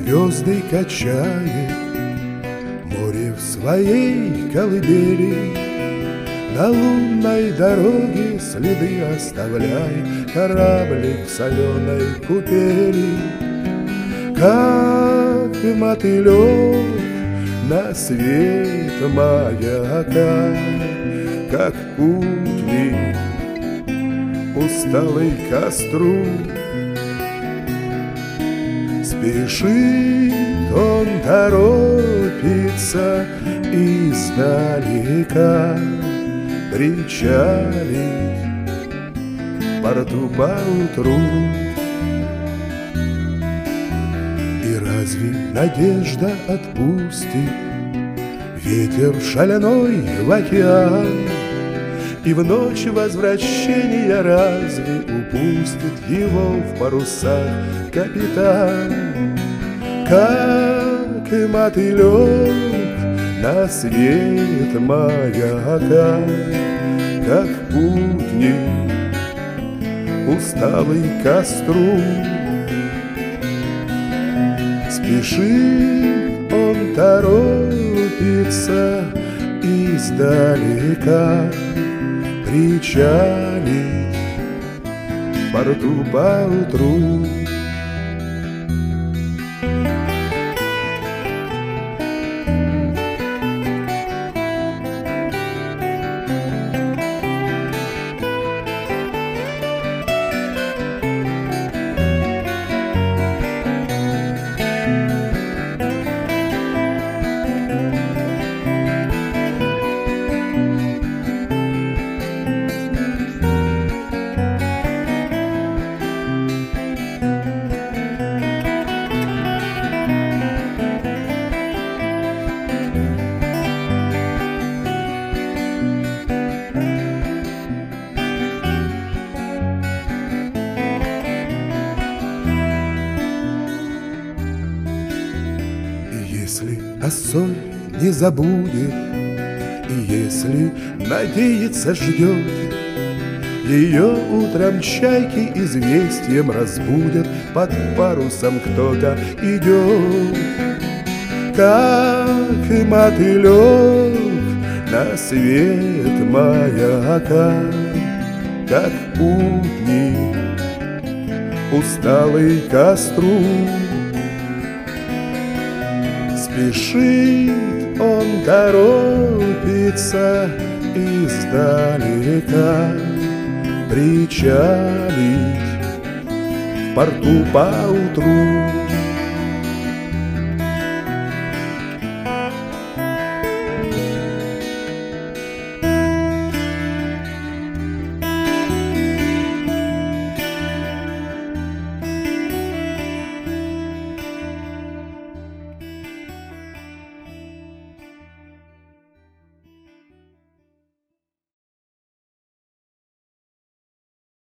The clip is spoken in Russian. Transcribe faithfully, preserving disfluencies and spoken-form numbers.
звезды качает море в своей колыбели. На лунной дороге следы оставляет кораблик в соленой купели. Как мотылек на свет маяка, как путник усталый к костру. Спешит он, торопится издалека причалить в порту поутру. И разве надежда отпустит ветер шаляной в океан? И в ночь возвращения разве упустит его в парусах капитан? Как и мотылек на свет маяка, как путник усталый к костру. Спешит он, торопится издалека причалить в порту поутру. Если о соль не забудет, и если надеется, ждет, ее утром чайки известием разбудят. Под парусом кто-то идет, как и мотылек на свет маяка, как путник усталый к костру. Спешит он, торопится издалека причалить в порту поутру.